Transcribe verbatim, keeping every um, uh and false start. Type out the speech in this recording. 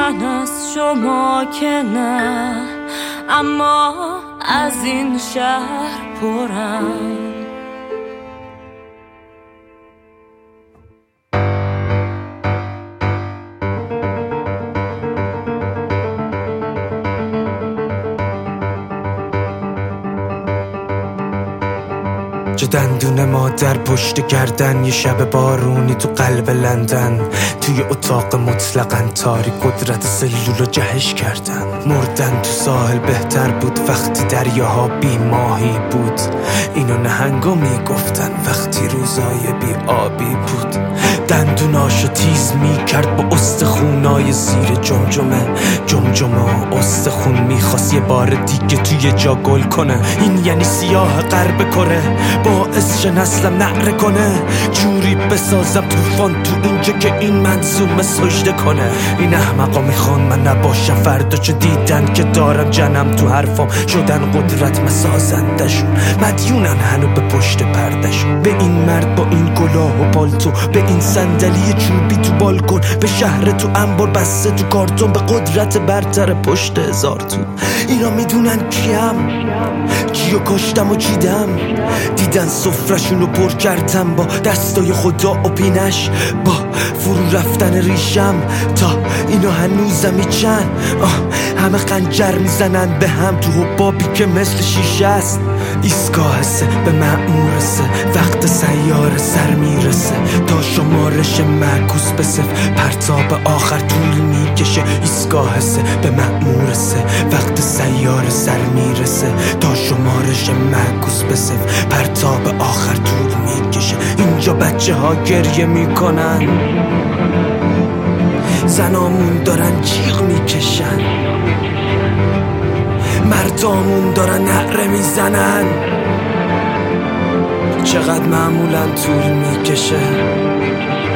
من از شما که نه، اما از این شهر پرم. چه دندون مادر پشت گردن، یه شب بارونی تو قلب لندن، توی اتاق مطلقاً تاریک قدرت سلول رو جهش کردن. مردن تو ساحل بهتر بود وقتی دریاها بی ماهی بود، اینو نهنگا میگفتن وقتی روزای بی آبی بود. دندوناشو تیز میکرد با استخونای زیر جمجمه، جمجمه استخون میخواست یه بار دیگه توی جا گل کنه. این یعنی سیاه غرب کره، باعث شه نسلم نعره کنه، جوری بسازم طوفان تو اینجا که این منظومه سجده کنه. این احمقا میخوان من نباشم فردا، چه دیدن که دارم جنم تو حرفام، شدن قدرت مسازندشون، مدیونن هنو به پشت پردشون. به این مرد با این کلاه و پالتو، به این صندلی چوبی تو بالکن، به شهر تو انبار بسته تو کارتون، به قدرت برتر پشت هزار تو. اینا میدونن کیم، کیو کشتم و چیدم، دیدن سفرشونو پر کردم با دستای خدا و پینش، با فرو رفتن ریشم تا اینا هنوزمی چند. همه خنجر میزنن به هم تو حبابی که مثل شیشه است. ایستگاهسه به مأمورسه، وقت سیاره سر میرسه، تا شمارش معکوس به صفر، پرتاب آخر طول میکشه. ایستگاهسه به مأمورسه، وقت سیاره سر میرسه، تا شمارش معکوس به صفر، پرتاب آخر طول میکشه. اینجا بچه ها گریه میکنن، زنامون دارن جیغ میکشن، مردامون دارن نعره میزنن. چقدر معمولا طول میکشه